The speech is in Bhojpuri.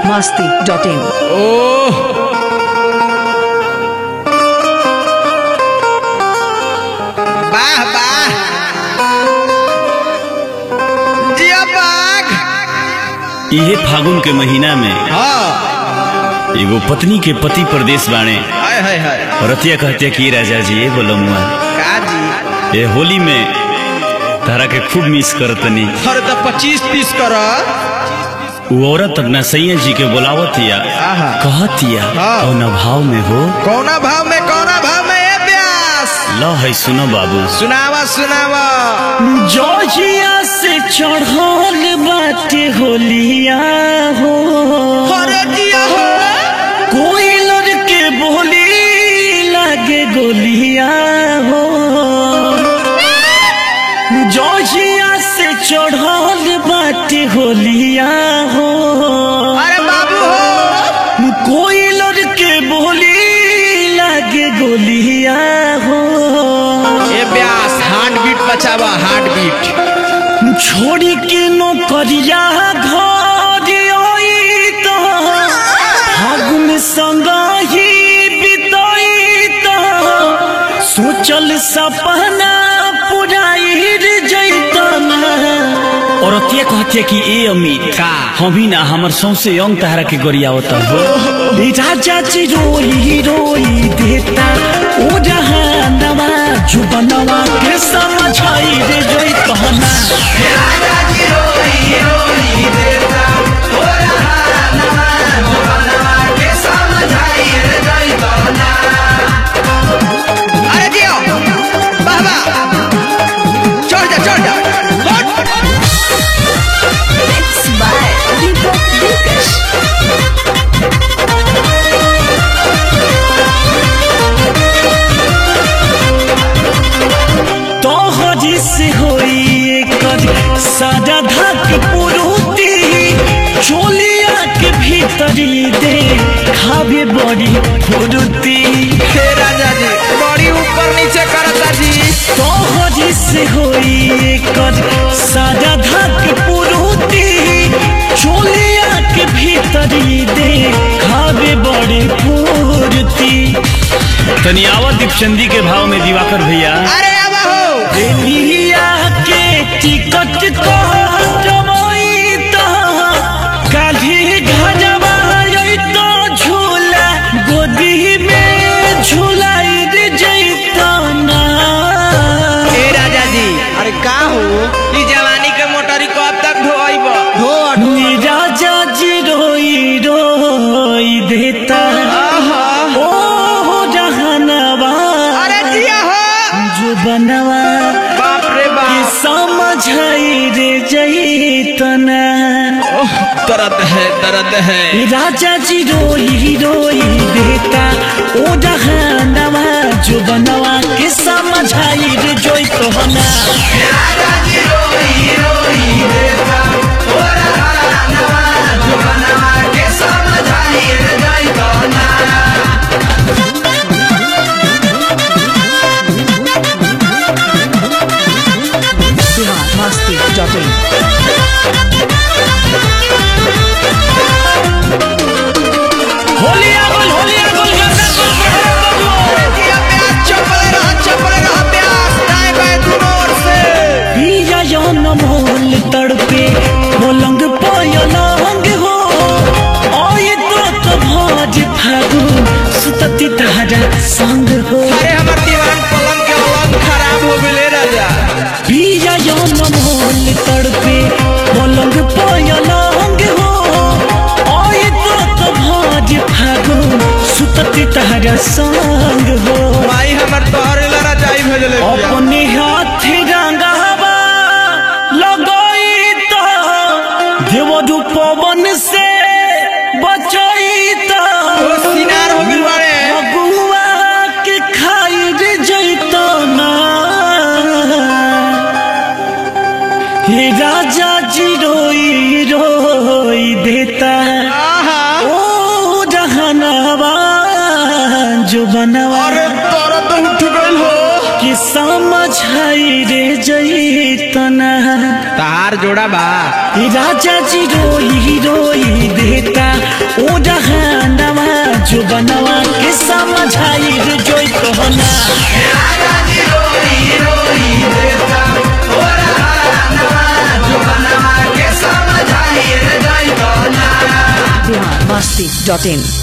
masti.in। वाह वाह जिया बाग। इहे फागुन के महीना में हाँ एगो पत्नी के पति परदेश बाणे हाय हाय हाय रतिया कहते कि राजा जी ये बोलो मुआ का जी ये होली में तारा के खूब मिस करतनी। हर तो 25 पीस कर। वो औरत अपना सैया जी के बोलावतिया आहा। कहतिया हाँ। कौन भाव में हो कौना भाव में ए ब्यास। लो है सुनो बाबू सुनावा सुनावा। जोजिया से चढ़ल बाटे होलिया हो अरे जिया हो कोई लड़के बोली लागे गोलिया हो जोजिया से चढ़ल बाटे होलिया हो अरे बाबू हो कोई लड़के बोली लागे गोलिया हो ए ब्यास हार्ट बीट बचावा हार्ट बीट। छोड़ी के नौकरिया घर आई तो फागुन संग ही बिताई तो सोचल सपना पुराई जैतना। और अतिया कहते कि ए अमित का? हम ही ना हमर सौसे अंग तहरा के गोरियावता हो राजा जी रोई रोई देता ओ जहानवा जुबनवा के समझाई रे जोई कहना। राजा जी रोई रोई देता ओ जहानवा जुबनवा के समझाई रे जोई कहना। अरे जियो बाबा चढ़ जा हट। Mixed by Deepak Dilkash। तोहरी से होई एकर सादा धक पुरुती चोलिया के भीतरी दे खावे बड़ी फुरुती। हे राजा जी बड़ी ऊपर नीचे करता जी। तोहरी से होई एकर सादा धक पुरुती चोलिया के भीतरी दे खावे बड़ी फुरुती। तनी आवत दीपचंदी के भाव में दिवाकर भैया अरे अब हो रेलिया के टिकट कटवाई तो काली घरवा तो झूला गोदी में झूलाई रे जैतना। हे राजा जी अरे का हो ई जवानी के मोटरी कब तक ढोइब ढो राजा जी रोई रोई देता ओ जहनवा अरे जिया हो जो बनवा बाप रे के बाप। समझाई रे जैतना। दर्द है राजा जी रोई रोई देता ओ जहानवा जो बनवा के समझाई रे जोई कहना। राजा जी रोई रोई देता ओ जहानवा जो बनवा के समझाई रे जोई कहना। Bihar masti.in। होलिया गोल जिया प्यास चपले रह प्यास दाएं बाएं दोनों ओर से। पिया यौन मोल तड़पे पलंग पलंग हो ओए तो भाज फागु सुतती तारा संग हो। अरे हमर दीवान पलंग के अलग खराब हो गेले राजा। पिया यौन मोल तड़पे पलंग पलंग हो ओए तो भाज फागु सुतती तारा संग हो। माई हमर तोहरे लड़ा जाई भेजले बिया। अपने हाथ रंगावा लगाई तो देवदू पवन से बचाई तो ओ सिनार हो गेल बाड़े। अगुआ के खाई रे जैतो ना। हे राजा जी रोई रोई देता आहा ओ जहनवा जो बनवा अरे तोरा तो उठ गइल हो। कि समझाई रे जैतना। तार जोड़ा बा राजा जी रोई रोई देता ओ जहानवा जो बनवा के समझाई रे जोई तो ना राजा जी रोई रोई देता तोरा नवा जुबनवा के समझाई रे जय तो ना बिहार मस्ती.in